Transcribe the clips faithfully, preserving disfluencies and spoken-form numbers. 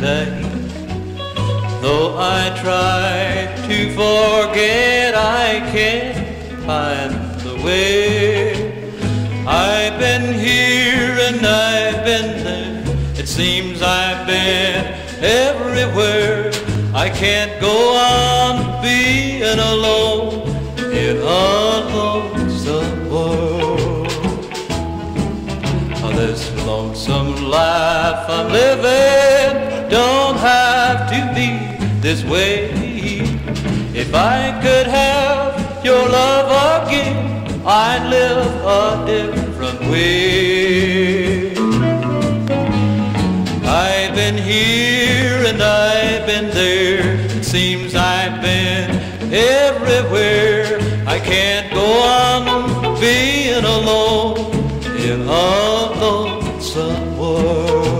day. Though I try to forget, I can't find the way. I've been here and I've been there. It seems I've been everywhere. I can't go on being alone in a lonesome world. Oh, this lonesome life I'm living don't have to be this way. If I could have your love again, I'd live a different way. I've been here and I've been there. It seems I've been everywhere. I can't go on being alone in a lonesome world.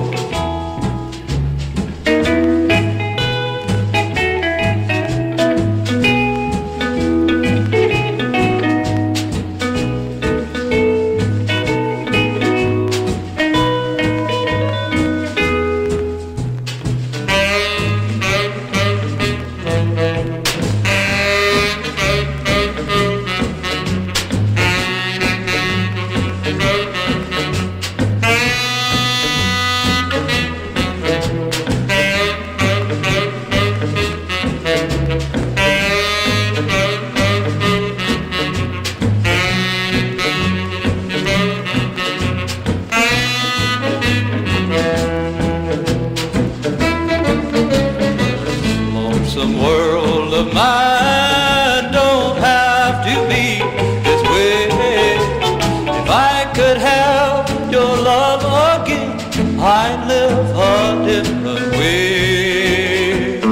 Some world of mine don't have to be this way. If I could have your love again, I'd live a different way.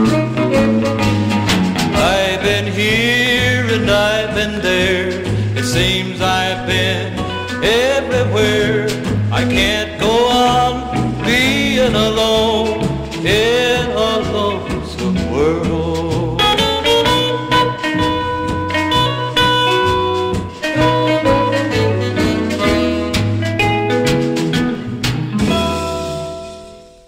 I've been here and I've been there. It seems I've been everywhere. I can't go on being alone. Yeah.